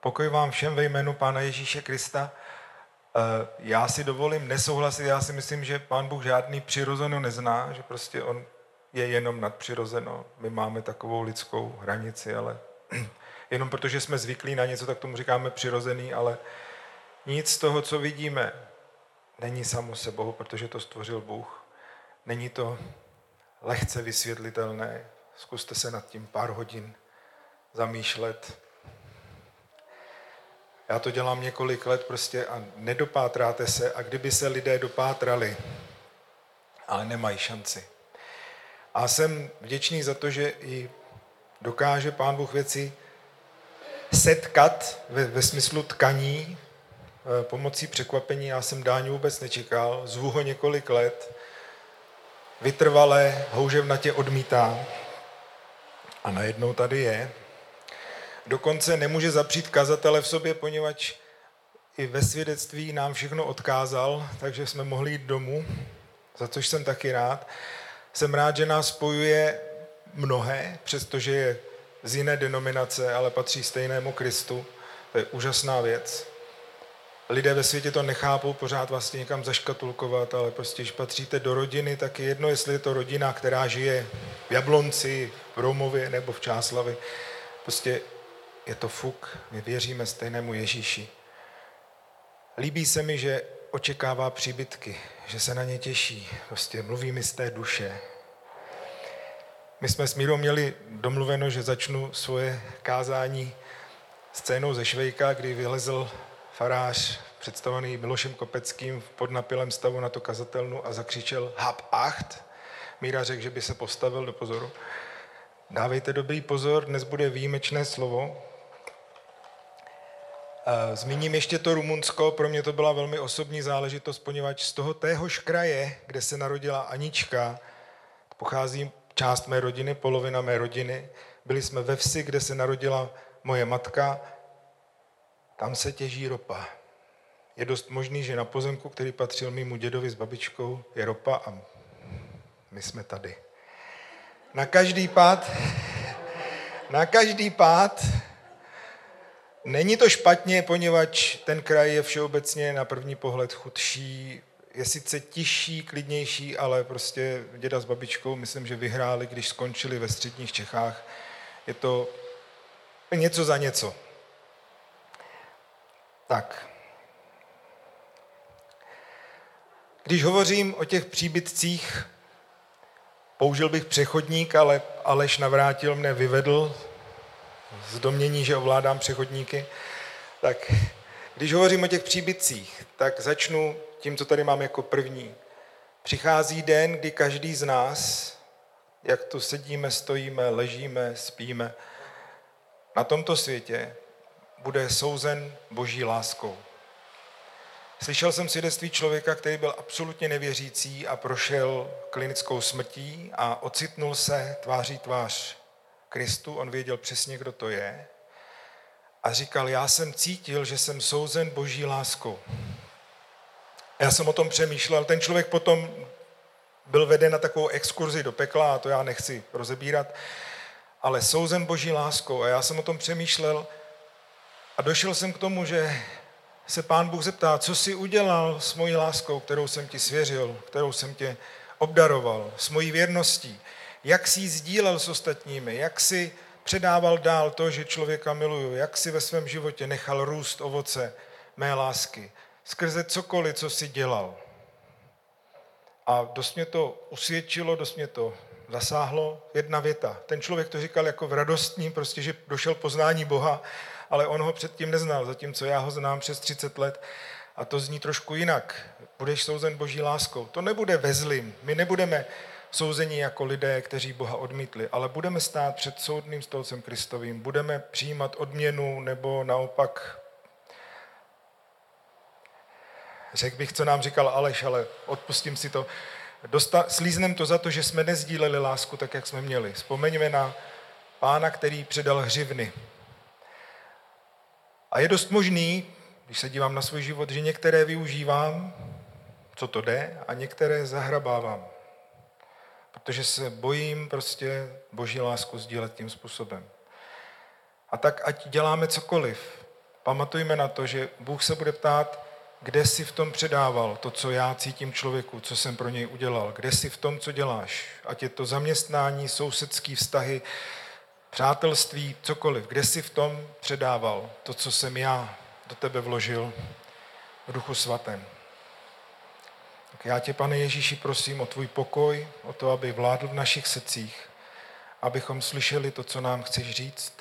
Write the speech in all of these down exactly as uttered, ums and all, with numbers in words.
Pokoj vám všem ve jménu Pána Ježíše Krista. Já si dovolím nesouhlasit, já si myslím, že Pán Bůh žádný přirozeno nezná, že prostě on je jenom nadpřirozeno. My máme takovou lidskou hranici, ale jenom protože jsme zvyklí na něco, tak tomu říkáme přirozený, ale nic z toho, co vidíme, není samo sebou, protože to stvořil Bůh. Není to lehce vysvětlitelné. Zkuste se nad tím pár hodin zamýšlet. Já to dělám několik let prostě a nedopátráte se, a kdyby se lidé dopátrali, ale nemají šanci. A jsem vděčný za to, že i dokáže Pán Bůh věci setkat ve, ve smyslu tkaní pomocí překvapení. Já jsem Dáňu vůbec nečekal, zvu ho několik let, vytrvalé, houževnatě odmítá a najednou tady je. Dokonce nemůže zapřít kazatele v sobě, poněvadž i ve svědectví nám všechno odkázal, takže jsme mohli jít domů, za což jsem taky rád. Jsem rád, že nás spojuje mnohé, přestože je z jiné denominace, ale patří stejnému Kristu. To je úžasná věc. Lidé ve světě to nechápou pořád vlastně někam zaškatulkovat, ale prostě, když patříte do rodiny, tak je jedno, jestli je to rodina, která žije v Jablonci, v Romově nebo v Čáslavi. Prostě je to fuk, my věříme stejnému Ježíši. Líbí se mi, že očekává příbytky, že se na ně těší, prostě mluví mi z té duše. My jsme s Mírou měli domluveno, že začnu svoje kázání scénou ze Švejka, kdy vylezl farář představený Milošem Kopeckým v podnapilém stavu na to kazatelnu a zakřičel hab acht. Míra řekl, že by se postavil do pozoru. Dávejte dobrý pozor, dnes bude výjimečné slovo. Zmíním ještě to Rumunsko, pro mě to byla velmi osobní záležitost, poněvadž z toho téhož kraje, kde se narodila Anička, pochází část mé rodiny, polovina mé rodiny. Byli jsme ve vsi, kde se narodila moje matka, tam se těží ropa. Je dost možný, že na pozemku, který patřil mému dědovi s babičkou, je ropa a my jsme tady. Na každý pád, na každý pád, není to špatně, poněvadž ten kraj je všeobecně na první pohled chudší, je sice tišší, klidnější, ale prostě děda s babičkou, myslím, že vyhráli, když skončili ve středních Čechách. Je to něco za něco. Tak. Když hovořím o těch příbytcích, použil bych přechodník, ale Aleš Navrátil mne vyvedl z domnění, že ovládám přechodníky. Tak když hovořím o těch příbytcích, tak začnu tím, co tady mám jako první. Přichází den, kdy každý z nás, jak tu sedíme, stojíme, ležíme, spíme, na tomto světě bude souzen Boží láskou. Slyšel jsem svědectví člověka, který byl absolutně nevěřící a prošel klinickou smrtí a ocitnul se tváří tvář Kristu, on věděl přesně, kdo to je a říkal, já jsem cítil, že jsem souzen Boží láskou. Já jsem o tom přemýšlel, ten člověk potom byl veden na takovou exkurzi do pekla a to já nechci rozebírat, ale souzen Boží láskou a já jsem o tom přemýšlel a došel jsem k tomu, že se Pán Bůh zeptá, co jsi udělal s mojí láskou, kterou jsem ti svěřil, kterou jsem tě obdaroval, s mojí věrností, jak jsi ji sdílel s ostatními, jak jsi předával dál to, že člověka miluju, jak jsi ve svém životě nechal růst ovoce mé lásky, skrze cokoliv, co jsi dělal. A dost mě to usvědčilo, dost mě to zasáhlo. Jedna věta. Ten člověk to říkal jako v radostní, prostě, že došel poznání Boha, ale on ho předtím neznal, zatímco já ho znám přes třicet let. A to zní trošku jinak. Budeš souzen Boží láskou. To nebude ve zlým. My nebudeme souzení jako lidé, kteří Boha odmítli, ale budeme stát před soudným stolcem Kristovým. Budeme přijímat odměnu nebo naopak. Řekl bych, co nám říkal Aleš, ale odpustím si to. Dosta- slíznem to za to, že jsme nezdíleli lásku tak, jak jsme měli. Vzpomeňme na Pána, který předal hřivny. A je dost možný, když se dívám na svůj život, že některé využívám, co to jde, a některé zahrabávám. Protože se bojím prostě Boží lásku sdílet tím způsobem. A tak ať děláme cokoliv, pamatujme na to, že Bůh se bude ptát, kde jsi v tom předával to, co já cítím člověku, co jsem pro něj udělal, kde jsi v tom, co děláš, ať je to zaměstnání, sousedský vztahy, přátelství, cokoliv, kde jsi v tom předával to, co jsem já do tebe vložil v Duchu Svatém. Tak já tě, Pane Ježíši, prosím o tvůj pokoj, o to, aby vládl v našich srdcích, abychom slyšeli to, co nám chceš říct,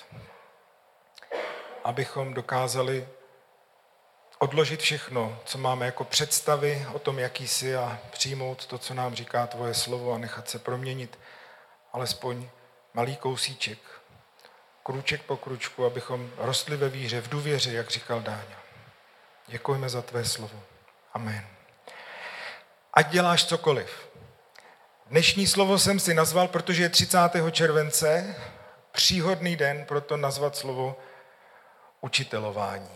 abychom dokázali odložit všechno, co máme jako představy o tom, jaký jsi, a přijmout to, co nám říká tvoje slovo, a nechat se proměnit alespoň malý kousíček, krůček po kručku, abychom rostli ve víře, v důvěře, jak říkal Dáňa. Děkujeme za tvé slovo. Amen. Ať děláš cokoliv. Dnešní slovo jsem si nazval, protože je třicátého července, příhodný den pro to nazvat slovo učitelování.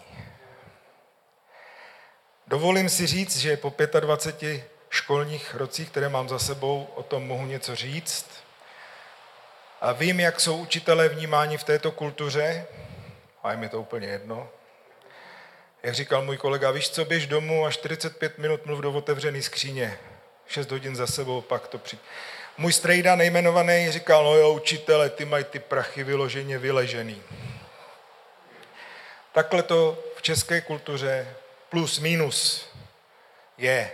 Dovolím si říct, že po dvaceti pěti školních rocích, které mám za sebou, o tom mohu něco říct. A vím, jak jsou učitelé vnímáni v této kultuře, a je mi to úplně jedno. Jak říkal můj kolega, víš co, běž domů a čtyřicet pět minut mluv do otevřený skříně. šest hodin za sebou, pak to při... Můj strejda nejmenovaný říkal, no jo, učitele, ty mají ty prachy vyloženě vyležený. Takhle to v české kultuře plus minus je.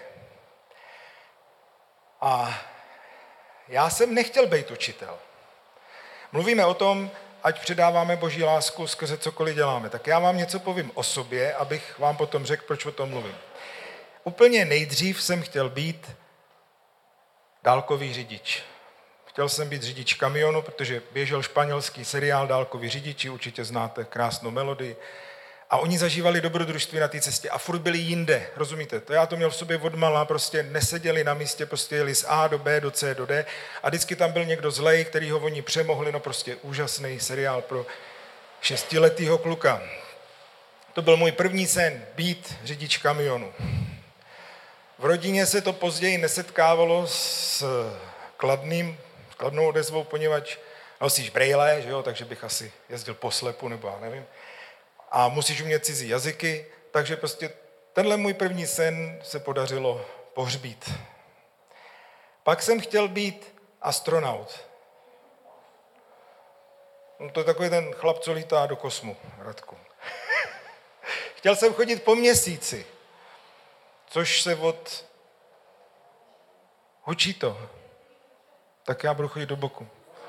A já jsem nechtěl být učitel. Mluvíme o tom, ať předáváme Boží lásku skrze cokoliv děláme. Tak já vám něco povím o sobě, abych vám potom řekl, proč o tom mluvím. Úplně nejdřív jsem chtěl být dálkový řidič. Chtěl jsem být řidič kamionu, protože běžel španělský seriál Dálkoví řidiči, určitě znáte krásnou melodii. A oni zažívali dobrodružství na té cestě a furt byli jinde, rozumíte? To já to měl v sobě odmala, prostě neseděli na místě, prostě jeli z A do B, do C, do D a vždycky tam byl někdo zlej, který ho oni přemohli, no prostě úžasný seriál pro šestiletýho kluka. To byl můj první sen, být řidič kamionu. V rodině se to později nesetkávalo s kladným, kladnou odezvou, poněvadž nosíš brejle, že jo, takže bych asi jezdil poslepu, nebo já nevím. A musíš umět cizí jazyky, takže prostě tenhle můj první sen se podařilo pohřbít. Pak jsem chtěl být astronaut. No to je takový ten chlap, co lítá do kosmu, Radku. Chtěl jsem chodit po měsíci, což se od... Hučí to. Tak já budu chodit do boku.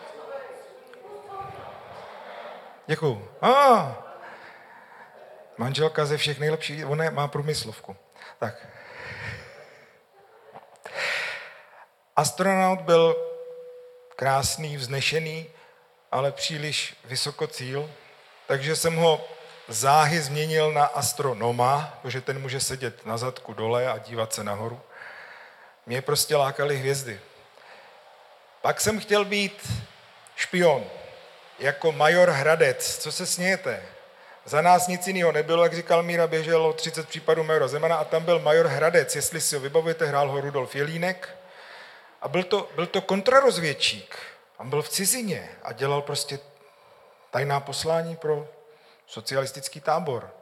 Děkuju. Ah, manželka ze všech nejlepších, ona má průmyslovku. Tak. Astronaut byl krásný, vznešený, ale příliš vysoko cíl, takže jsem ho záhy změnil na astronoma, protože ten může sedět na zadku dole a dívat se nahoru. Mě prostě lákaly hvězdy. Pak jsem chtěl být špion, jako major Hradec. Co se smějete? Za nás nic jiného nebylo, jak říkal Míra, běželo třicet případů majora Zemana a tam byl major Hradec, jestli si ho vybavujete, hrál ho Rudolf Jelínek. A byl to, byl to kontrarozvědčík. On byl v cizině a dělal prostě tajná poslání pro socialistický tábor.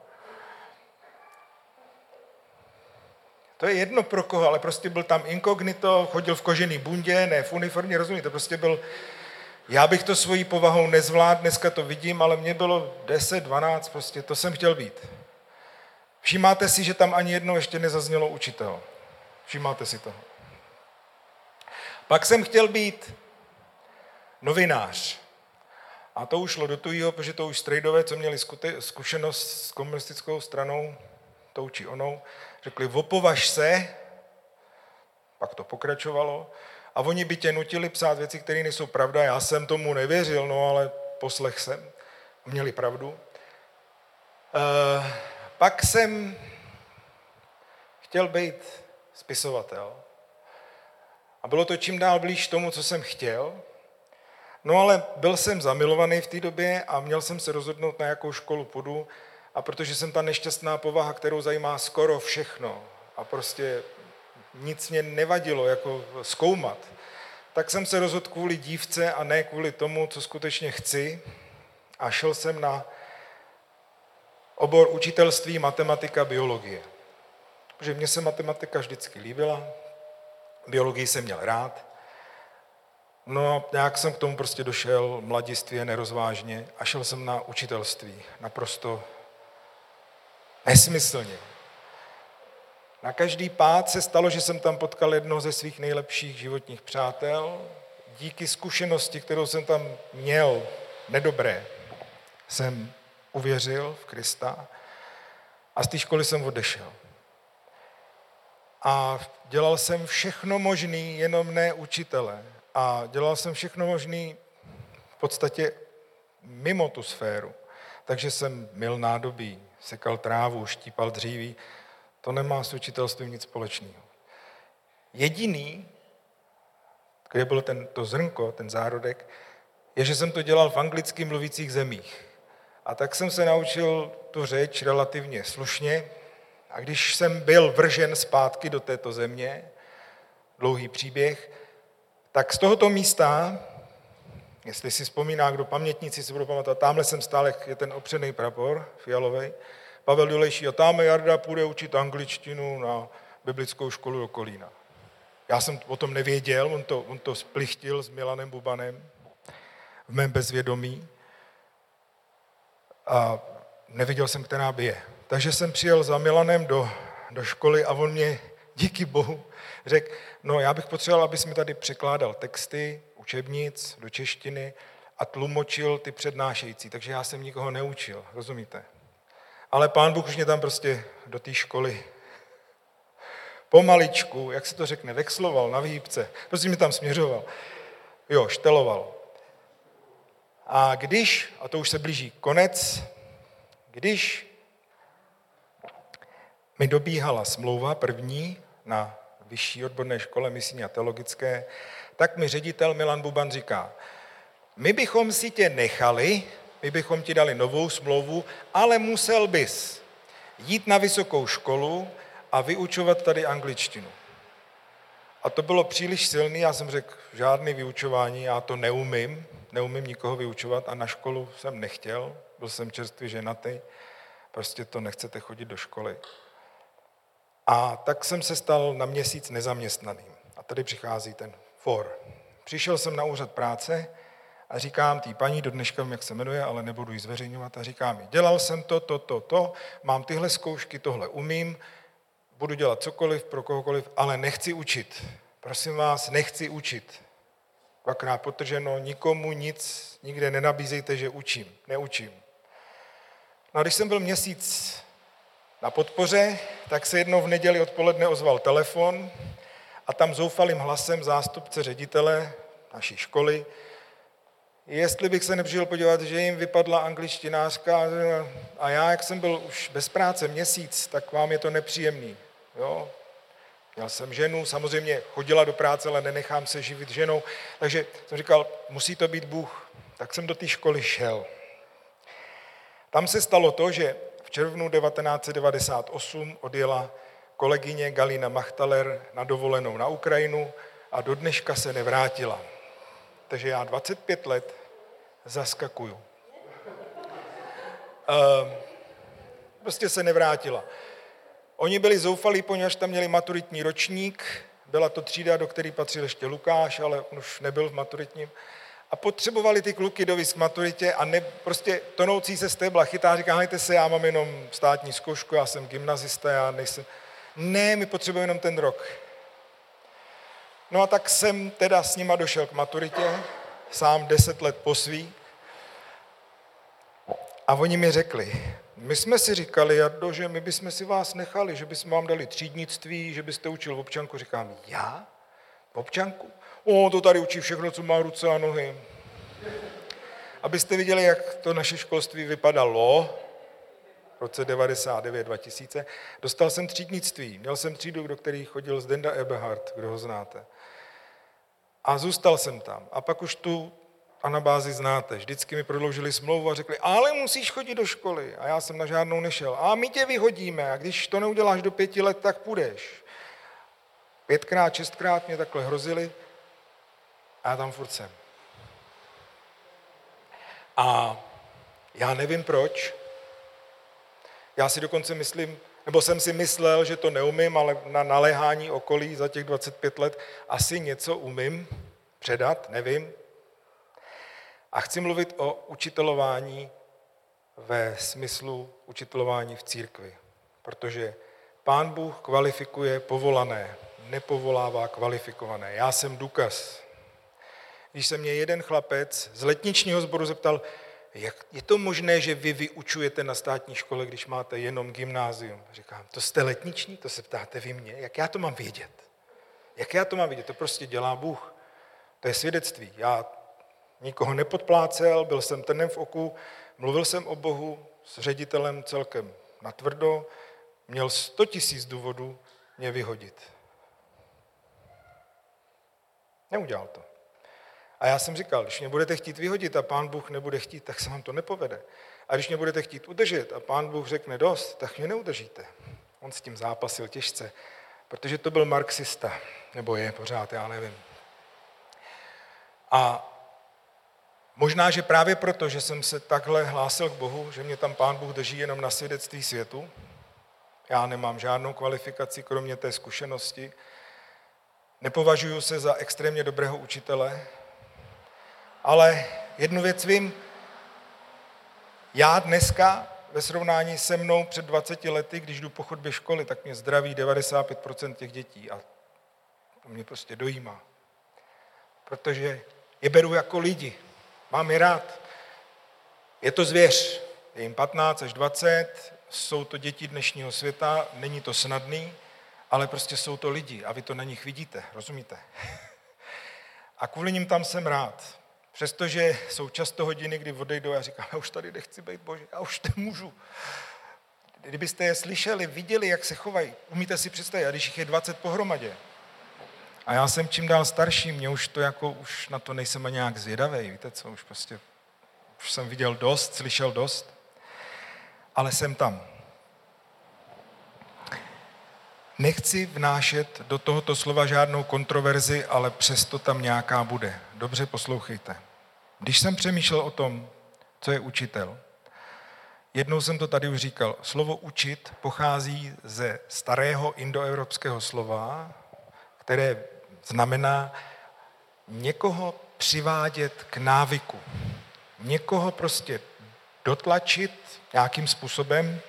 To je jedno pro koho, ale prostě byl tam inkognito, chodil v kožený bundě, ne v uniformě, rozumíte, prostě byl... Já bych to svojí povahou nezvládl, dneska to vidím, ale mě bylo deset, dvanáct, prostě to jsem chtěl být. Všimáte si, že tam ani jednou ještě nezaznělo učitel. Všimáte si toho. Pak jsem chtěl být novinář. A to už šlo do tujího, protože to už strejdové, co měli zkušenost s komunistickou stranou, tou či onou, řekli, opovaž se, pak to pokračovalo, a oni by tě nutili psát věci, které nejsou pravda. Já jsem tomu nevěřil, no ale poslech jsem. Měli pravdu. E, pak jsem chtěl být spisovatel. A bylo to čím dál blíž tomu, co jsem chtěl. No ale byl jsem zamilovaný v té době a měl jsem se rozhodnout, na jakou školu půjdu. A protože jsem ta nešťastná povaha, kterou zajímá skoro všechno a prostě nic mě nevadilo jako zkoumat, tak jsem se rozhodl kvůli dívce a ne kvůli tomu, co skutečně chci. A šel jsem na obor učitelství, matematika, biologie. Protože mně se matematika vždycky líbila, biologii jsem měl rád. No a nějak jsem k tomu prostě došel mladistvě, nerozvážně a šel jsem na učitelství. Naprosto nesmyslně. Na každý pád se stalo, že jsem tam potkal jednoho ze svých nejlepších životních přátel. Díky zkušenosti, kterou jsem tam měl, nedobré, jsem uvěřil v Krista a z té školy jsem odešel. A dělal jsem všechno možný, jenom ne učitele. A dělal jsem všechno možný v podstatě mimo tu sféru. Takže jsem myl nádobí, sekal trávu, štípal dříví. To nemá s učitelstvím nic společného. Jediný, kde bylo ten, to zrnko, ten zárodek, je, že jsem to dělal v anglicky mluvících zemích. A tak jsem se naučil tu řeč relativně slušně. A když jsem byl vržen zpátky do této země, dlouhý příběh, tak z tohoto místa, jestli si vzpomíná, kdo pamětníci si budou pamatovat, tamhle jsem stále, je ten opřený prapor fialovej, Pavel Dolejší, a tam Jarda půjde učit angličtinu na biblickou školu do Kolína. Já jsem o tom nevěděl, on to, on to splichtil s Milanem Bubanem v mém bezvědomí a neviděl jsem, která by je. Takže jsem přijel za Milanem do, do školy a on mě, díky bohu, řekl, no já bych potřeboval, abys mi tady překládal texty, učebnic do češtiny a tlumočil ty přednášející, takže já jsem nikoho neučil, rozumíte? Ale Pán Bůh už mě tam prostě do té školy pomaličku, jak se to řekne, vexloval na výhybce, prostě mě tam směřoval, jo, šteloval. A když, a to už se blíží konec, když mi dobíhala smlouva první na vyšší odborné škole misijní a teologické, tak mi ředitel Milan Buban říká, my bychom si tě nechali, my bychom ti dali novou smlouvu, ale musel bys jít na vysokou školu a vyučovat tady angličtinu. A to bylo příliš silný, já jsem řekl, žádný vyučování, já to neumím, neumím nikoho vyučovat a na školu jsem nechtěl, byl jsem čerstvě ženatý, prostě to nechcete chodit do školy. A tak jsem se stal na měsíc nezaměstnaným. A tady přichází ten for. Přišel jsem na úřad práce a říkám té paní, do dneška vím, jak se jmenuje, ale nebudu ji zveřejňovat, a říkám mi, dělal jsem to, to, to, to, mám tyhle zkoušky, tohle umím, budu dělat cokoliv pro kohokoliv, ale nechci učit. Prosím vás, nechci učit. Dvakrát potrženo, nikomu nic, nikde nenabízejte, že učím, neučím. No a když jsem byl měsíc na podpoře, tak se jednou v neděli odpoledne ozval telefon a tam zoufalým hlasem zástupce ředitele naší školy, jestli bych se nepřišel podívat, že jim vypadla angličtinářka a já, jak jsem byl už bez práce měsíc, tak vám je to nepříjemný. Jo? Měl jsem ženu, samozřejmě chodila do práce, ale nenechám se živit ženou, takže jsem říkal, musí to být Bůh. Tak jsem do té školy šel. Tam se stalo to, že v červnu devatenáct set devadesát osm odjela kolegyně Galina Machtaler na dovolenou na Ukrajinu a do dneška se nevrátila. Takže já dvacet pět let zaskakuju. Ehm, prostě se nevrátila. Oni byli zoufalí, poněvadž tam měli maturitní ročník, byla to třída, do které patřil ještě Lukáš, ale on už nebyl v maturitním. A potřebovali ty kluky dovízt k maturitě a ne, prostě tonoucí se stébla chytá, říká, hejte se, já mám jenom státní zkoušku, já jsem gymnazista, já nejsem... Ne, my potřebujeme jenom ten rok. No a tak jsem teda s nima došel k maturitě, sám deset let po svý. A oni mi řekli, my jsme si říkali, Jardo, že my bychom si vás nechali, že bychom vám dali třídnictví, že byste učil občanku. Říkám, já? Občanku? O, to tady učí všechno, co má ruce a nohy. Abyste viděli, jak to naše školství vypadalo v roce devadesát devět dva tisíce, dostal jsem třídnictví. Měl jsem třídu, do které chodil Zdenda Eberhard, kdo ho znáte. A zůstal jsem tam. A pak už tu anabázi znáte. Vždycky mi prodloužili smlouvu a řekli, ale musíš chodit do školy. A já jsem na žádnou nešel. A my tě vyhodíme. A když to neuděláš do pěti let, tak půjdeš. Pětkrát, šestkrát mě takhle hrozili. A já tam furt jsem. A já nevím proč, Já si dokonce myslím, nebo jsem si myslel, že to neumím, ale na naléhání okolí za těch dvacet pět let asi něco umím předat, nevím. A chci mluvit o učitelování ve smyslu učitelování v církvi, protože Pán Bůh kvalifikuje povolané, nepovolává kvalifikované. Já jsem důkaz. Když se mě jeden chlapec z letničního sboru zeptal, jak je to možné, že vy vyučujete na státní škole, když máte jenom gymnázium? Říkám, to jste letniční? To se ptáte vy mě? Jak já to mám vědět? Jak já to mám vědět? To prostě dělá Bůh. To je svědectví. Já nikoho nepodplácel, byl jsem trnem v oku, mluvil jsem o Bohu s ředitelem celkem natvrdo, měl sto tisíc důvodů mě vyhodit. Neudělal to. A já jsem říkal, když mě budete chtít vyhodit a Pán Bůh nebude chtít, tak se vám to nepovede. A když mě budete chtít udržet a Pán Bůh řekne dost, tak mě neudržíte. On s tím zápasil těžce, protože to byl marxista, nebo je pořád, já nevím. A možná, že právě proto, že jsem se takhle hlásil k Bohu, že mě tam Pán Bůh drží jenom na svědectví světu, já nemám žádnou kvalifikaci, kromě té zkušenosti, nepovažuji se za extrémně dobrého učitele, ale jednu věc vím, já dneska ve srovnání se mnou před dvaceti lety, když jdu po chodbě školy, tak mě zdraví devadesát pět procent těch dětí a to mě prostě dojímá. Protože je beru jako lidi, mám je rád. Je to zvěř, je jim patnáct až dvacet, jsou to děti dnešního světa, není to snadný, ale prostě jsou to lidi a vy to na nich vidíte, rozumíte? A kvůli nim tam jsem rád. Přestože jsou často hodiny, kdy odejdou a říkám, já už tady nechci být, Bože, já už nemůžu. Kdybyste je slyšeli, viděli, jak se chovají, umíte si představit, a když jich je dvacet pohromadě. A já jsem čím dál starší, mě už to jako, už na to nejsem ani nějak zvědavej, víte co, už prostě, už jsem viděl dost, slyšel dost, ale jsem tam. Nechci vnášet do tohoto slova žádnou kontroverzi, ale přesto tam nějaká bude. Dobře poslouchejte. Když jsem přemýšlel o tom, co je učitel, jednou jsem to tady už říkal, slovo učit pochází ze starého indoevropského slova, které znamená někoho přivádět k návyku. Někoho prostě dotlačit nějakým způsobem,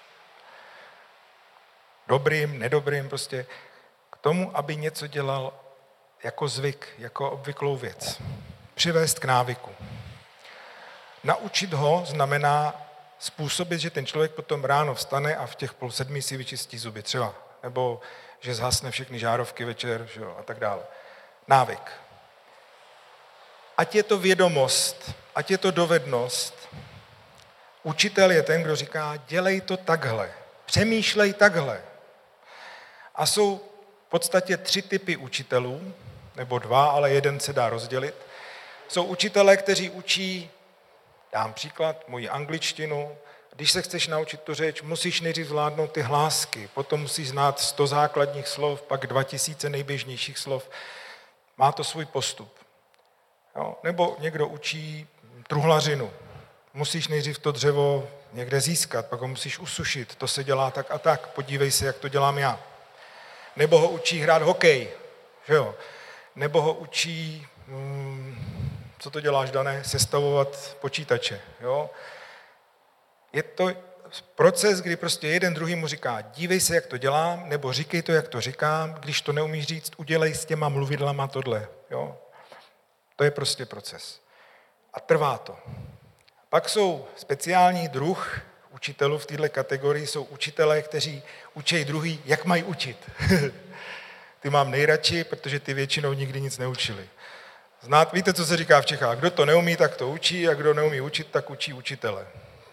dobrým, nedobrým, prostě k tomu, aby něco dělal jako zvyk, jako obvyklou věc. Přivést k návyku. Naučit ho znamená způsobit, že ten člověk potom ráno vstane a v těch půl sedmi si vyčistí zuby třeba, nebo že zhasne všechny žárovky večer, že jo, a tak dále. Návyk. Ať je to vědomost, ať je to dovednost, učitel je ten, kdo říká, dělej to takhle, přemýšlej takhle. A jsou v podstatě tři typy učitelů, nebo dva, ale jeden se dá rozdělit. Jsou učitelé, kteří učí, dám příklad, moji angličtinu. Když se chceš naučit tu řeč, musíš nejdřív zvládnout ty hlásky, potom musíš znát sto základních slov, pak dva tisíce nejběžnějších slov. Má to svůj postup. Jo? Nebo někdo učí truhlařinu. Musíš nejdřív to dřevo někde získat, pak ho musíš usušit. To se dělá tak a tak. Podívej se, jak to dělám já. Nebo ho učí hrát hokej. Že jo? Nebo ho učí, hmm, co to děláš, Dané, sestavovat počítače. Jo? Je to proces, kdy prostě jeden druhý mu říká, dívej se, jak to dělám, nebo říkej to, jak to říkám, když to neumíš říct, udělej s těma mluvidlama tohle. Jo? To je prostě proces. A trvá to. Pak jsou speciální druh učitelů v této kategorii, jsou učitelé, kteří učí druhý, jak mají učit. Ty mám nejradši, protože ty většinou nikdy nic neučili. Znát, víte, co se říká v Čechách? Kdo to neumí, tak to učí, a kdo neumí učit, tak učí učitele.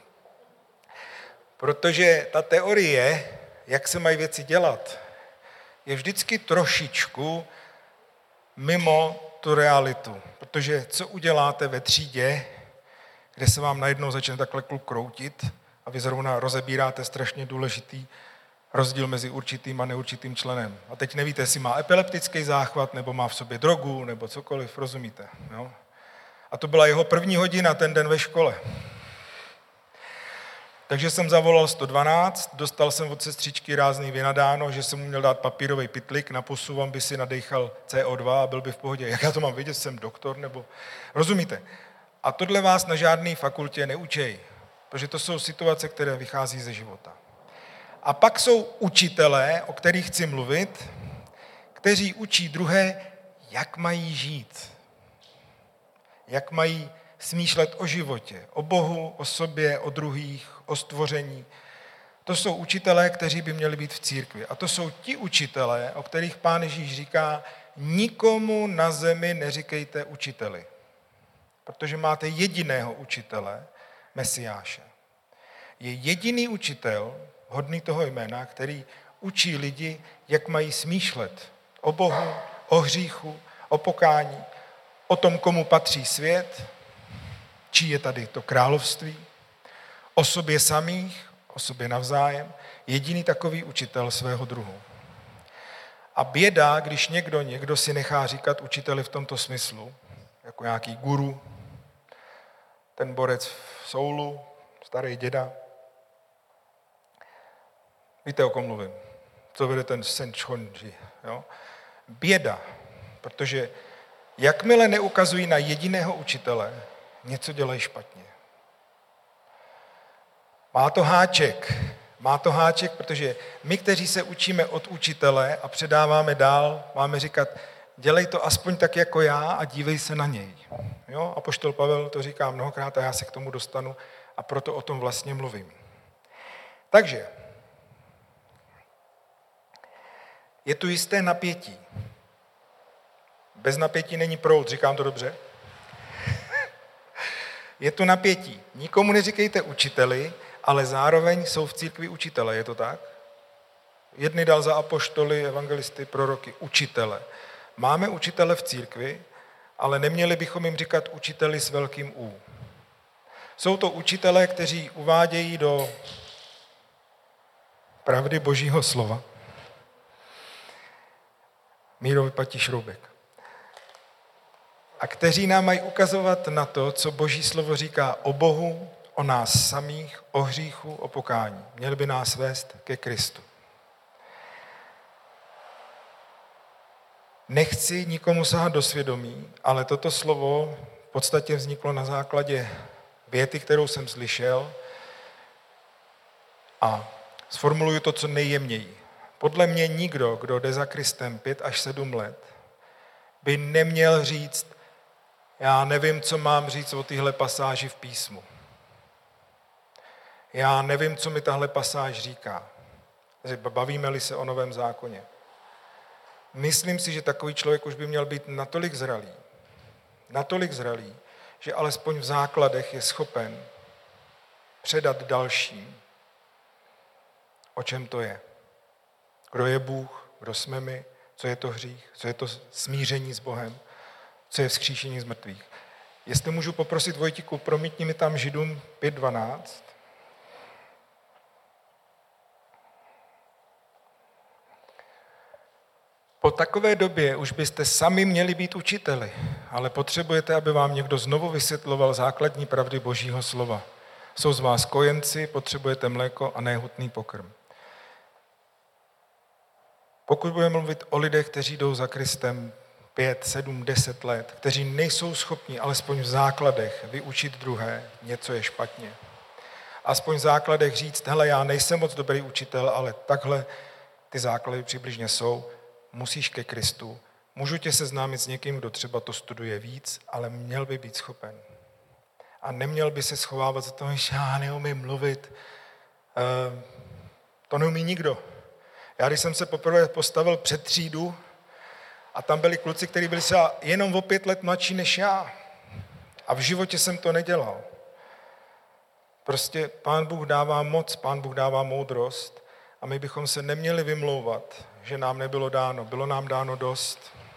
Protože ta teorie, jak se mají věci dělat, je vždycky trošičku mimo tu realitu. Protože co uděláte ve třídě, kde se vám najednou začne takhle kluk kroutit a vy zrovna rozebíráte strašně důležitý rozdíl mezi určitým a neurčitým členem. A teď nevíte, jestli má epileptický záchvat, nebo má v sobě drogu, nebo cokoliv, rozumíte. Jo? A to byla jeho první hodina ten den ve škole. Takže jsem zavolal sto dvanáct, dostal jsem od sestřičky rázný vynadáno, že jsem mu měl dát papírový pytlik, na pusu, on by si nadechal C O dva a byl by v pohodě. Jak já to mám vědět, jsem doktor? Nebo... Rozumíte? A tohle vás na žádné fakultě neučej, protože to jsou situace, které vychází ze života. A pak jsou učitelé, o kterých chci mluvit, kteří učí druhé, jak mají žít. Jak mají smýšlet o životě, o Bohu, o sobě, o druhých, o stvoření. To jsou učitelé, kteří by měli být v církvi. A to jsou ti učitelé, o kterých Pán Ježíš říká, nikomu na zemi neříkejte učiteli, protože máte jediného učitele, Mesiáše. Je jediný učitel, hodný toho jména, který učí lidi, jak mají smýšlet o Bohu, o hříchu, o pokání, o tom, komu patří svět, čí je tady to království, o sobě samých, o sobě navzájem, jediný takový učitel svého druhu. A běda, když někdo, někdo si nechá říkat učiteli v tomto smyslu, jako nějaký guru, ten borec v soulu, starý děda. Víte, o kom mluvím? Co vede ten Senchonji, jo? Běda, protože jakmile neukazují na jediného učitele, něco dělají špatně. Má to háček. Má to háček, protože my, kteří se učíme od učitele a předáváme dál, máme říkat, dělej to aspoň tak jako já a dívej se na něj. Jo? Apoštol Pavel to říká mnohokrát a já se k tomu dostanu a proto o tom vlastně mluvím. Takže je tu jisté napětí. Bez napětí není proud, říkám to dobře? Je tu napětí. Nikomu neříkejte učiteli, ale zároveň jsou v církvi učitele, je to tak? Jedny dal za apoštoly, evangelisty, proroky, učitele. Máme učitele v církvi, ale neměli bychom jim říkat učiteli s velkým U. Jsou to učitelé, kteří uvádějí do pravdy Božího slova. Míro vypatí šroubek. A kteří nám mají ukazovat na to, co Boží slovo říká o Bohu, o nás samých, o hříchu, o pokání. Měli by nás vést ke Kristu. Nechci nikomu sahat do svědomí, ale toto slovo v podstatě vzniklo na základě věty, kterou jsem slyšel a sformuluju to co nejjemněji. Podle mě nikdo, kdo jde za Kristem pět až sedm let, by neměl říct, já nevím, co mám říct o téhle pasáži v písmu. Já nevím, co mi tahle pasáž říká. Bavíme-li se o Novém zákoně. Myslím si, že takový člověk už by měl být natolik zralý, natolik zralý, že alespoň v základech je schopen předat dalším, o čem to je. Kdo je Bůh, kdo jsme my, co je to hřích, co je to smíření s Bohem, co je vzkříšení z mrtvých. Jestli můžu poprosit Vojtíku, promítni mi tam Židům pět dvanáct. Po takové době už byste sami měli být učiteli, ale potřebujete, aby vám někdo znovu vysvětloval základní pravdy Božího slova. Jsou z vás kojenci, potřebujete mléko a ne hutný pokrm. Pokud budeme mluvit o lidech, kteří jdou za Kristem pět, sedm, deset let, kteří nejsou schopni alespoň v základech vyučit druhé, něco je špatně. Aspoň v základech říct, hele, já nejsem moc dobrý učitel, ale takhle ty základy přibližně jsou, musíš ke Kristu. Můžu tě seznámit s někým, kdo třeba to studuje víc, ale měl by být schopen. A neměl by se schovávat za to, že já neumím mluvit. E, to neumí nikdo. Já když jsem se poprvé postavil před třídu a tam byli kluci, kteří byli třeba jenom o pět let mladší než já. A v životě jsem to nedělal. Prostě Pán Bůh dává moc, Pán Bůh dává moudrost a my bychom se neměli vymlouvat, že nám nebylo dáno. Bylo nám dáno dost.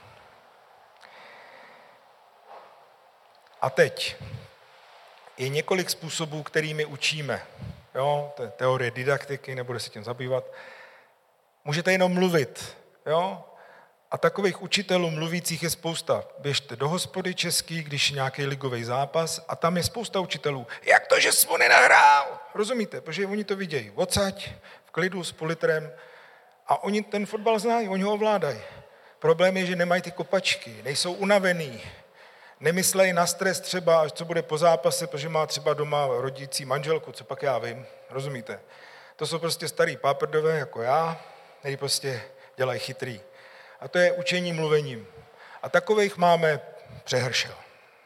A teď je několik způsobů, kterými učíme. Jo, to je teorie didaktiky, nebude se tím zabývat. Můžete jenom mluvit. Jo? A takových učitelů mluvících je spousta. Běžte do hospody český, když je nějaký ligový zápas a tam je spousta učitelů. Jak to, že jsi mu nenahrál? Rozumíte? Protože oni to vidějí odsaď, v klidu, s půl litrem a oni ten fotbal znají, oni ho ovládají. Problém je, že nemají ty kopačky, nejsou unavený, nemyslejí na stres třeba, až co bude po zápase, protože má třeba doma rodící manželku, co pak já vím, rozumíte? To jsou prostě starý páprdové jako já, který prostě dělají chytrý. A to je učení mluvením. A takových máme přehršel.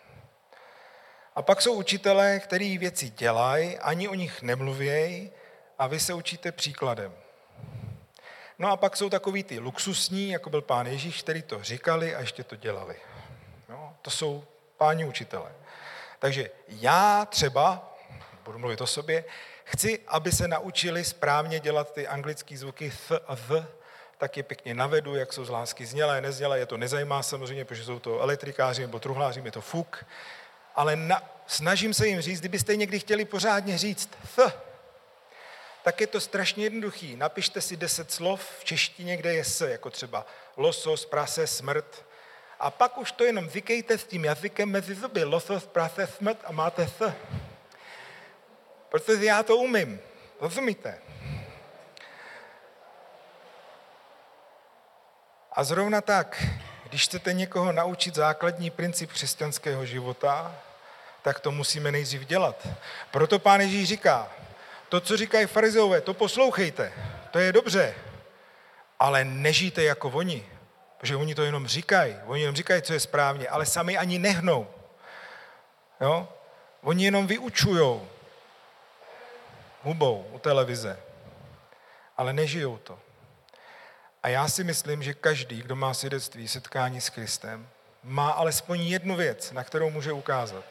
A pak jsou učitelé, kteří věci dělají, ani o nich nemluvějí a vy se učíte příkladem. No a pak jsou takový ty luxusní, jako byl pán Ježíš, který to říkali a ještě to dělali. No, to jsou páni učitelé. Takže já třeba, budu mluvit o sobě, chci, aby se naučili správně dělat ty anglické zvuky th a th, tak je pěkně navedu, jak jsou z lásky znělé, neznělé, je to nezajímá samozřejmě, protože jsou to elektrikáři nebo truhláři, je to fuk, ale na, snažím se jim říct, kdybyste někdy chtěli pořádně říct th, tak je to strašně jednoduchý. Napište si deset slov v češtině, kde je s, jako třeba losos, prase, smrt. A pak už to jenom vykejte s tím jazykem mezi zuby. Losos, prase, smrt a máte s. Protože já to umím. Rozumíte? A zrovna tak, když chcete někoho naučit základní princip křesťanského života, tak to musíme nejdřív dělat. Proto pán Ježíš říká, to, co říkají farizeové, to poslouchejte, to je dobře, ale nežijte jako oni, protože oni to jenom říkají, oni jenom říkají, co je správně, ale sami ani nehnou. Jo? Oni jenom vyučujou hubou u televize, ale nežijou to. A já si myslím, že každý, kdo má svědectví setkání s Kristem, má alespoň jednu věc, na kterou může ukázat.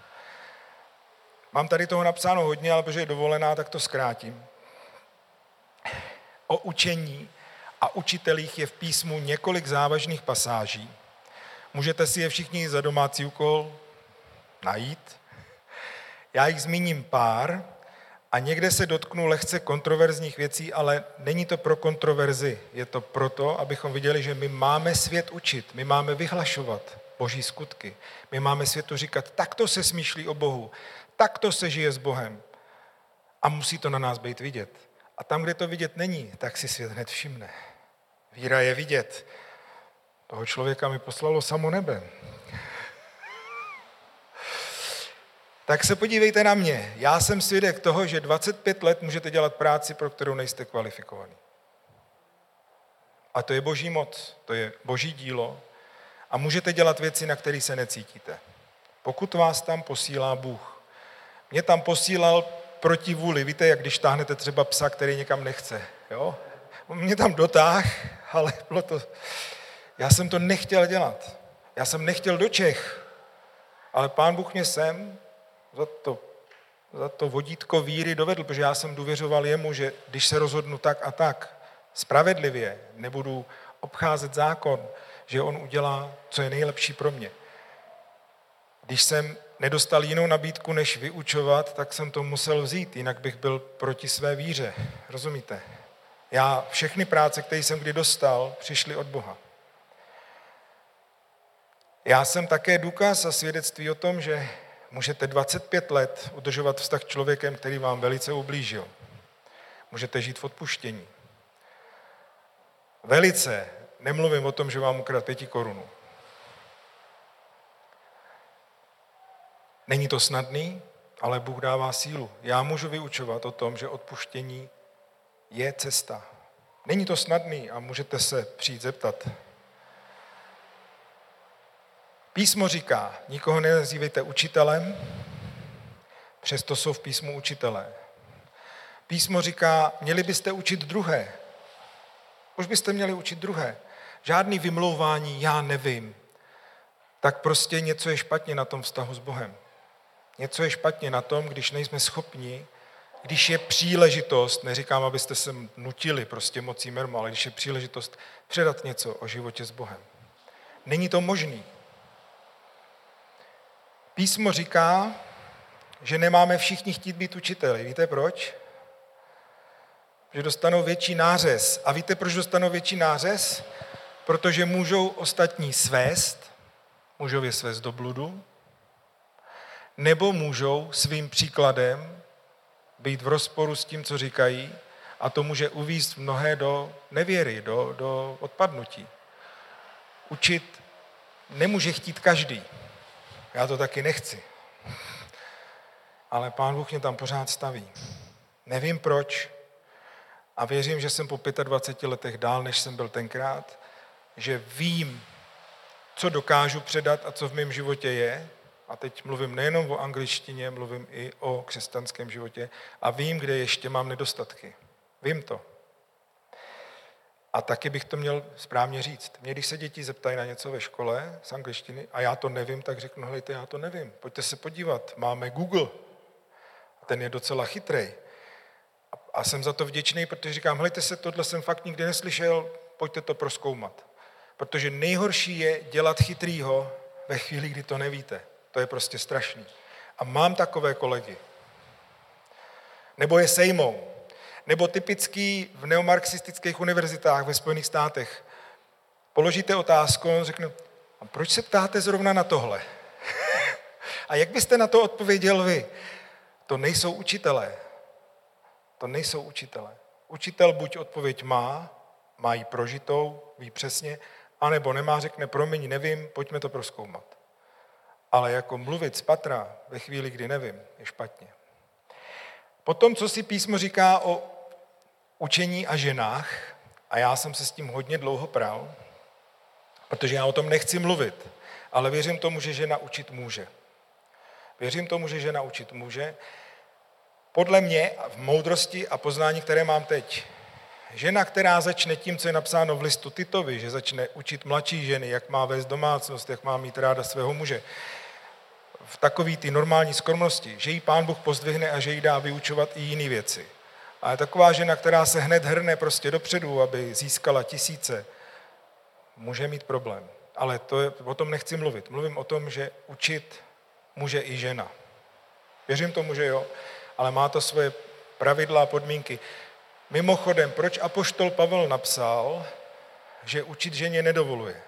Mám tady toho napsáno hodně, ale protože je dovolená, tak to zkrátím. O učení a učitelích je v písmu několik závažných pasáží. Můžete si je všichni za domácí úkol najít. Já jich zmíním pár a někde se dotknu lehce kontroverzních věcí, ale není to pro kontroverzi. Je to proto, abychom viděli, že my máme svět učit, my máme vyhlašovat boží skutky. My máme světu říkat, takto se smýšlí o Bohu, takto se žije s Bohem. A musí to na nás být vidět. A tam, kde to vidět není, tak si svět hned všimne. Víra je vidět. Toho člověka mi poslalo samo nebe. Tak se podívejte na mě. Já jsem svědek toho, že dvacet pět let můžete dělat práci, pro kterou nejste kvalifikovaní. A to je boží moc, to je boží dílo. A můžete dělat věci, na které se necítíte. Pokud vás tam posílá Bůh. Mě tam posílal proti vůli. Víte, jak když táhnete třeba psa, který někam nechce. Jo? On mě tam dotáhl, ale bylo to... Já jsem to nechtěl dělat. Já jsem nechtěl do Čech. Ale Pán Bůh mě sem za to, za to vodítko víry dovedl, protože já jsem důvěřoval jemu, že když se rozhodnu tak a tak, spravedlivě, nebudu obcházet zákon, že on udělá, co je nejlepší pro mě. Když jsem nedostal jinou nabídku, než vyučovat, tak jsem to musel vzít, jinak bych byl proti své víře. Rozumíte? Já všechny práce, které jsem kdy dostal, přišly od Boha. Já jsem také důkaz a svědectví o tom, že můžete dvacet pět let udržovat vztah s člověkem, který vám velice ublížil. Můžete žít v odpuštění. Velice. Nemluvím o tom, že vám ukradl pěti korunu. Není to snadný, ale Bůh dává sílu. Já můžu vyučovat o tom, že odpuštění je cesta. Není to snadný a můžete se přijít zeptat. Písmo říká, nikoho nenazývejte učitelem, přesto jsou v písmu učitelé. Písmo říká, měli byste učit druhé. Už byste měli učit druhé. Žádný vymlouvání, já nevím. Tak prostě něco je špatně na tom vztahu s Bohem. Něco je špatně na tom, když nejsme schopni, když je příležitost, neříkám, abyste se nutili prostě mocí mermu, ale když je příležitost předat něco o životě s Bohem. Není to možný. Písmo říká, že nemáme všichni chtít být učiteli. Víte proč? Že dostanou větší nářez. A víte, proč dostanou větší nářez? Protože můžou ostatní svést, můžou je svést do bludu, nebo můžou svým příkladem být v rozporu s tím, co říkají, a to může uvést mnohé do nevěry, do, do odpadnutí. Učit nemůže chtít každý. Já to taky nechci. Ale Pán Bůh mě tam pořád staví. Nevím proč. A věřím, že jsem po dvaceti pěti letech dál, než jsem byl tenkrát, že vím, co dokážu předat a co v mém životě je. A teď mluvím nejenom o angličtině, mluvím i o křesťanském životě. A vím, kde ještě mám nedostatky. Vím to. A taky bych to měl správně říct. Mě, když se děti zeptají na něco ve škole z angličtiny a já to nevím, tak řeknu, hejte, já to nevím. Pojďte se podívat, máme Google. A ten je docela chytrej. A jsem za to vděčný, protože říkám, hejte se, tohle jsem fakt nikdy neslyšel, pojďte to prozkoumat. Protože nejhorší je dělat chytrýho ve chvíli, kdy to nevíte. To je prostě strašný. A mám takové kolegy. Nebo je sejmou. Nebo typický v neomarxistických univerzitách ve Spojených státech. Položíte otázku, on řekne, a proč se ptáte zrovna na tohle? A jak byste na to odpověděl vy? To nejsou učitelé. To nejsou učitelé. Učitel buď odpověď má, má ji prožitou, ví přesně, anebo nemá, řekne, promiň, nevím, pojďme to prozkoumat. Ale jako mluvit z patra ve chvíli, kdy nevím, je špatně. Potom, co si písmo říká o učení a ženách, a já jsem se s tím hodně dlouho pral, protože já o tom nechci mluvit, ale věřím tomu, že žena učit může. Věřím tomu, že žena učit může. Podle mě v moudrosti a poznání, které mám teď, žena, která začne tím, co je napsáno v listu Titovi, že začne učit mladší ženy, jak má vést domácnost, jak má mít ráda svého muže, v takový ty normální skromnosti, že jí Pán Bůh pozdvihne a že jí dá vyučovat i jiné věci. A je taková žena, která se hned hrne prostě dopředu, aby získala tisíce, může mít problém. Ale to je, o tom nechci mluvit. Mluvím o tom, že učit může i žena. Věřím tomu, že jo, ale má to svoje pravidla a podmínky. Mimochodem, proč apoštol Pavel napsal, že učit ženě nedovoluje?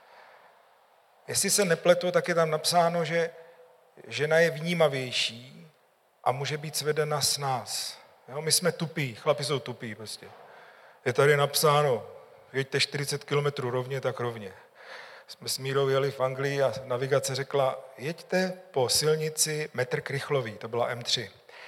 Jestli se nepletu, tak je tam napsáno, že žena je vnímavější a může být svedena s nás. Jo, my jsme tupí, chlapi jsou tupí prostě. Je tady napsáno, jeďte čtyřicet kilometrů rovně, tak rovně. Jsme s Mírou jeli v Anglii a navigace řekla, jeďte po silnici metr krychlový, to byla em tři.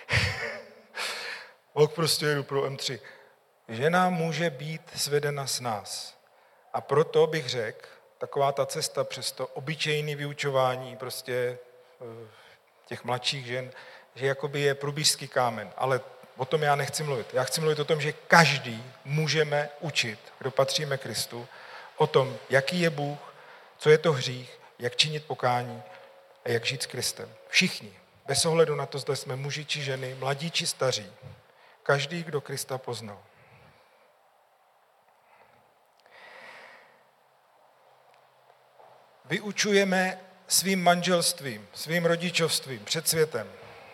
Ok, prostě jedu pro em tři. Žena může být svedena s nás. A proto bych řekl, taková ta cesta přes to obyčejné vyučování prostě těch mladších žen, že jakoby je průbířský kámen. Ale o tom já nechci mluvit. Já chci mluvit o tom, že každý můžeme učit, kdo patříme Kristu, o tom, jaký je Bůh, co je to hřích, jak činit pokání a jak žít s Kristem. Všichni, bez ohledu na to, zda jsme muži či ženy, mladí či staří. Každý, kdo Krista poznal. Vyučujeme svým manželstvím, svým rodičovstvím před světem.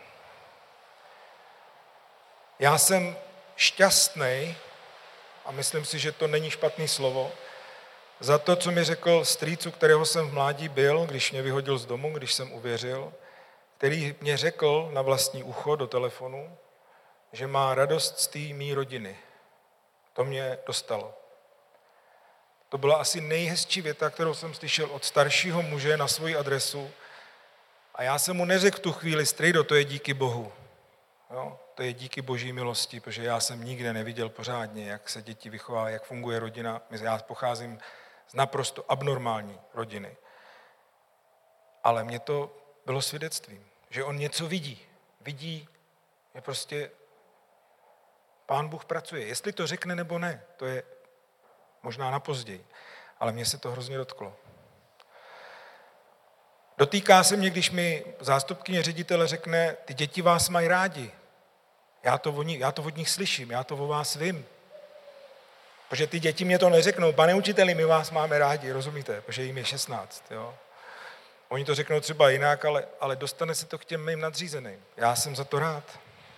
Já jsem šťastný, a myslím si, že to není špatný slovo, za to, co mi řekl strýc, u kterého jsem v mládí byl, když mě vyhodil z domu, když jsem uvěřil, který mě řekl na vlastní ucho do telefonu, že má radost z té mý rodiny. To mě dostalo. To byla asi nejhezčí věta, kterou jsem slyšel od staršího muže na svoji adresu. A já jsem mu neřekl tu chvíli, strejdo, to je díky Bohu. Jo? To je díky Boží milosti, protože já jsem nikde neviděl pořádně, jak se děti vychová, jak funguje rodina. Já pocházím z naprosto abnormální rodiny. Ale mě to bylo svědectvím, že on něco vidí. Vidí, že prostě Pán Bůh pracuje. Jestli to řekne nebo ne, to je možná na později. Ale mě se to hrozně dotklo. Dotýká se mě, když mi zástupkyně ředitele řekne, ty děti vás mají rádi. Já to, o nich, já to od nich slyším, já to o vás vím. Protože ty děti mě to neřeknou, pane učiteli, my vás máme rádi, rozumíte? Protože jim je šestnáct. Jo? Oni to řeknou třeba jinak, ale, ale dostane se to k těm mým nadřízeným. Já jsem za to rád.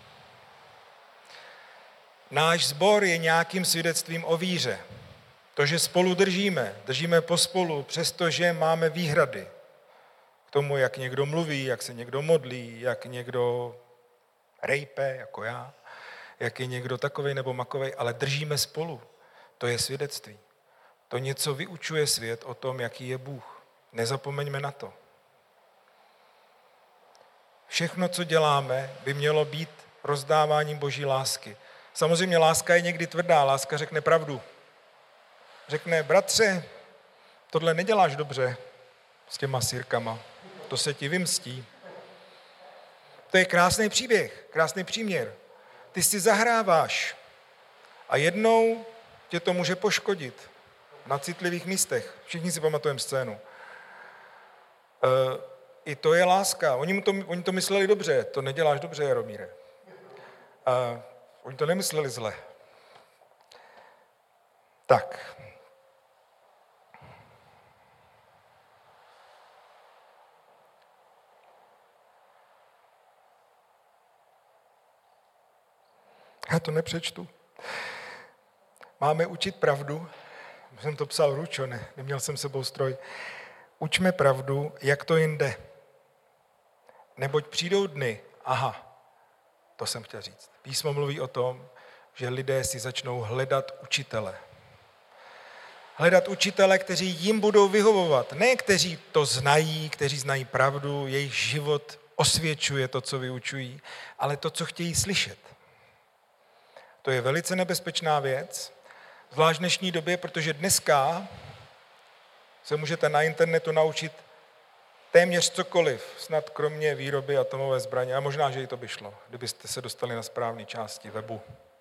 Náš sbor je nějakým svědectvím o víře. To, že spolu držíme, držíme pospolu, přestože máme výhrady k tomu, jak někdo mluví, jak se někdo modlí, jak někdo rejpe jako já, jak je někdo takovej nebo makovej, ale držíme spolu. To je svědectví. To něco vyučuje svět o tom, jaký je Bůh. Nezapomeňme na to. Všechno, co děláme, by mělo být rozdáváním Boží lásky. Samozřejmě láska je někdy tvrdá, láska řekne pravdu. Řekne, bratře, tohle neděláš dobře s těma sýrkama, to se ti vymstí. To je krásný příběh, krásný příměr. Ty si zahráváš a jednou tě to může poškodit na citlivých místech. Všichni si pamatujeme scénu. E, I to je láska. Oni, to, oni to mysleli dobře. To neděláš dobře, Jaromíre. E, oni to nemysleli zle. Tak. Já to nepřečtu. Máme učit pravdu. Jsem to psal ručo, ne, neměl jsem sebou stroj. Učme pravdu, jak to jen jde. Neboť přijdou dny, aha, to jsem chtěl říct. Písmo mluví o tom, že lidé si začnou hledat učitele. Hledat učitele, kteří jim budou vyhovovat. Ne kteří to znají, kteří znají pravdu, jejich život osvědčuje to, co vyučují, ale to, co chtějí slyšet. To je velice nebezpečná věc, zvlášť v dnešní době, protože dneska se můžete na internetu naučit téměř cokoliv, snad kromě výroby atomové zbraně, a možná, že i to by šlo, kdybyste se dostali na správné části webu.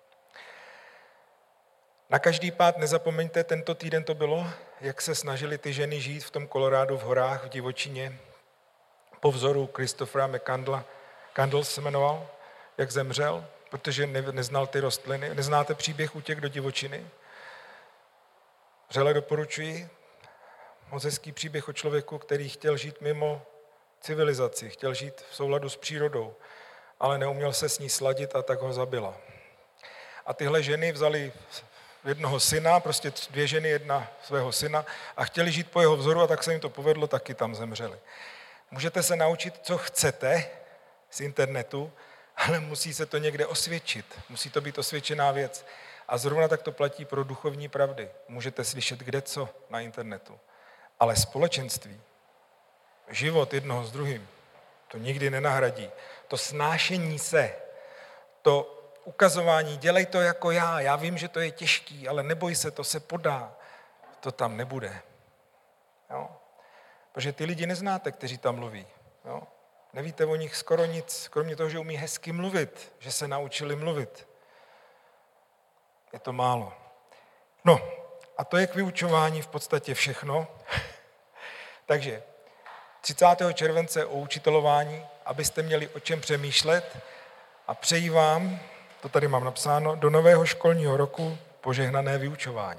Na každý pád nezapomeňte, tento týden to bylo, jak se snažili ty ženy žít v tom Kolorádu v horách, v divočině, po vzoru Christophera McCandla, Candle se jmenoval, jak zemřel, protože ne, neznal ty rostliny. Neznáte příběh Útěk do divočiny? Vřele doporučuji. Moc hezký příběh o člověku, který chtěl žít mimo civilizaci, chtěl žít v souladu s přírodou, ale neuměl se s ní sladit a tak ho zabila. A tyhle ženy vzali jednoho syna, prostě dvě ženy, jedna svého syna a chtěli žít po jeho vzoru a tak se jim to povedlo, taky tam zemřeli. Můžete se naučit, co chcete z internetu, ale musí se to někde osvědčit. Musí to být osvědčená věc. A zrovna tak to platí pro duchovní pravdy. Můžete slyšet kde co na internetu. Ale společenství, život jednoho s druhým, to nikdy nenahradí. To snášení se, to ukazování, dělej to jako já, já vím, že to je těžký, ale neboj se, to se podá. To tam nebude. Jo? Protože ty lidi neznáte, kteří tam mluví. Jo? Nevíte o nich skoro nic, kromě toho, že umí hezky mluvit, že se naučili mluvit. Je to málo. No, a to je k vyučování v podstatě všechno. Takže třicátého července o učitelování, abyste měli o čem přemýšlet a přeji vám, to tady mám napsáno, do nového školního roku požehnané vyučování.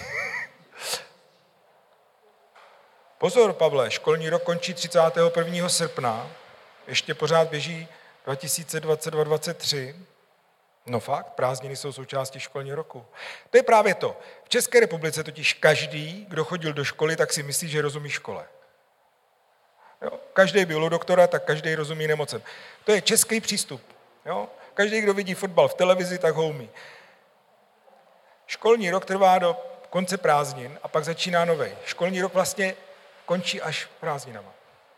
Pozor, Pavle, školní rok končí třicátého prvního srpna, ještě pořád běží dva tisíce dvacet dva dvacet tři. No fakt, prázdniny jsou součástí školního roku. To je právě to. V České republice totiž každý, kdo chodil do školy, tak si myslí, že rozumí škole. Jo? Každý byl u doktora, tak každý rozumí nemocem. To je český přístup. Jo? Každý, kdo vidí fotbal v televizi, tak ho umí. Školní rok trvá do konce prázdnin a pak začíná novej. Školní rok vlastně končí až prázdninama.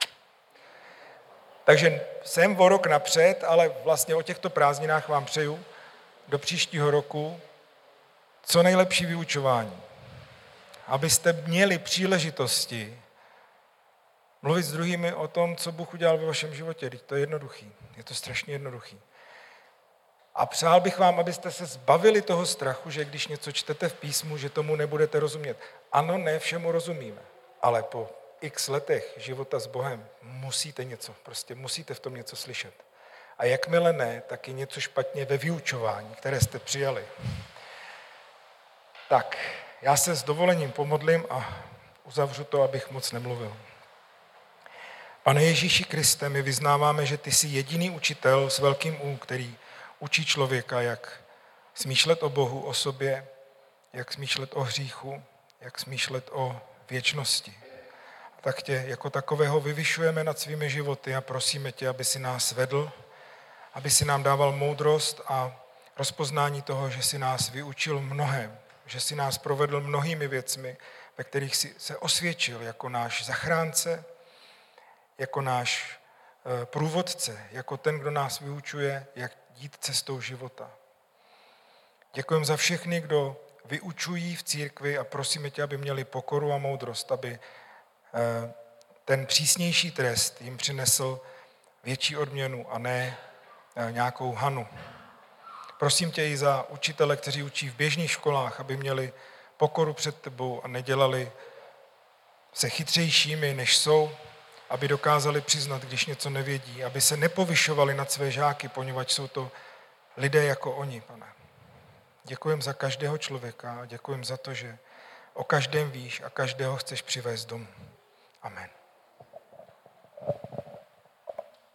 Takže jsem o rok napřed, ale vlastně o těchto prázdninách vám přeju do příštího roku co nejlepší vyučování. Abyste měli příležitosti mluvit s druhými o tom, co Bůh udělal ve vašem životě. To je jednoduchý. Je to strašně jednoduchý. A přál bych vám, abyste se zbavili toho strachu, že když něco čtete v písmu, že tomu nebudete rozumět. Ano, ne všemu rozumíme, ale po x letech života s Bohem musíte něco, prostě musíte v tom něco slyšet. A jakmile ne, tak je něco špatně ve vyučování, které jste přijali. Tak, já se s dovolením pomodlím a uzavřu to, abych moc nemluvil. Pane Ježíši Kriste, my vyznáváme, že ty jsi jediný učitel s velkým U, který učí člověka, jak smýšlet o Bohu, o sobě, jak smýšlet o hříchu, jak smýšlet o věčnosti. A tak tě jako takového vyvyšujeme nad svými životy a prosíme tě, aby si nás vedl, aby si nám dával moudrost a rozpoznání toho, že si nás vyučil mnohé, že si nás provedl mnohými věcmi, ve kterých si se osvědčil jako náš zachránce, jako náš průvodce, jako ten, kdo nás vyučuje, jak jít cestou života. Děkujeme za všechny, kdo vyučují v církvi a prosíme tě, aby měli pokoru a moudrost, aby ten přísnější trest jim přinesl větší odměnu a ne nějakou hanu. Prosím tě i za učitele, kteří učí v běžných školách, aby měli pokoru před tebou a nedělali se chytřejšími, než jsou, aby dokázali přiznat, když něco nevědí, aby se nepovyšovali nad své žáky, poněvadž jsou to lidé jako oni, Pane. Děkujem za každého člověka a děkujem za to, že o každém víš a každého chceš přivést domů. Amen.